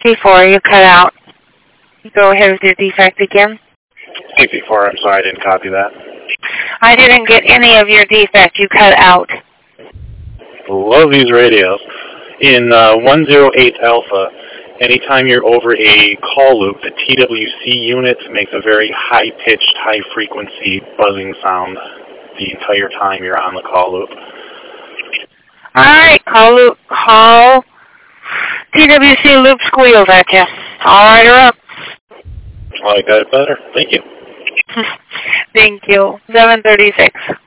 before you cut out. Go ahead with your defect again. 64, I'm sorry, I didn't copy that. I didn't get any of your defect. You cut out. Love these radios. In 108 Alpha, anytime you're over a call loop, the TWC unit makes a very high-pitched, high-frequency buzzing sound the entire time you're on the call loop. All right, call TWC loop squeals at you. All right, her up. I like that better. Thank you. Thank you. 736.